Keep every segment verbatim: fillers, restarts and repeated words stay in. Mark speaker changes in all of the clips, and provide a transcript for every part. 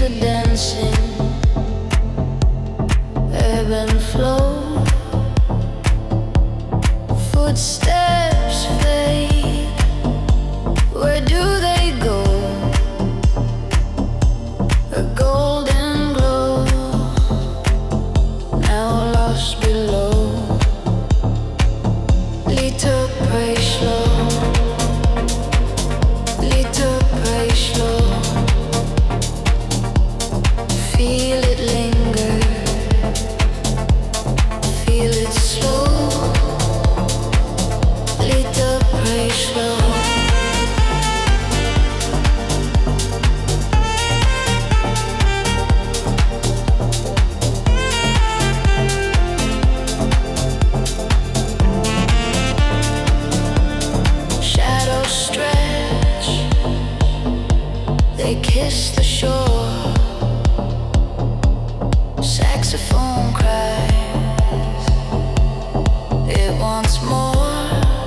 Speaker 1: are dancing, ebb and flow. Footsteps fade, where do they go? A golden glow, now lost below. Little pray slow, little pray slow. Feel it linger, feel it slow. Little pray slow. Shadows stretch, they kiss the shore. Saxophone cries, it wants more.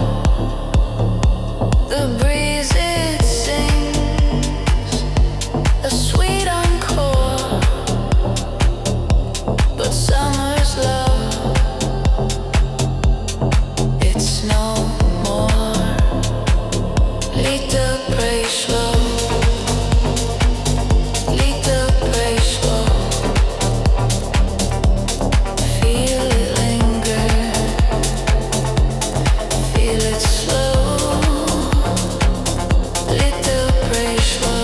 Speaker 1: The breeze it sings, a sweet encore. But summer's love, it's no more. Little pray slow, little pray slow. Feel it linger, feel it slow. Little pray slow.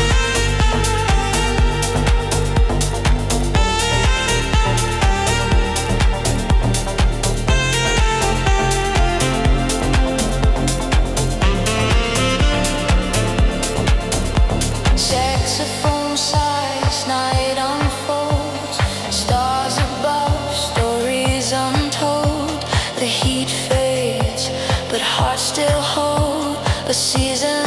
Speaker 1: Saxophone sighs, night unfolds. Stars above, stories untold. The heat fades, but hearts still hold. A season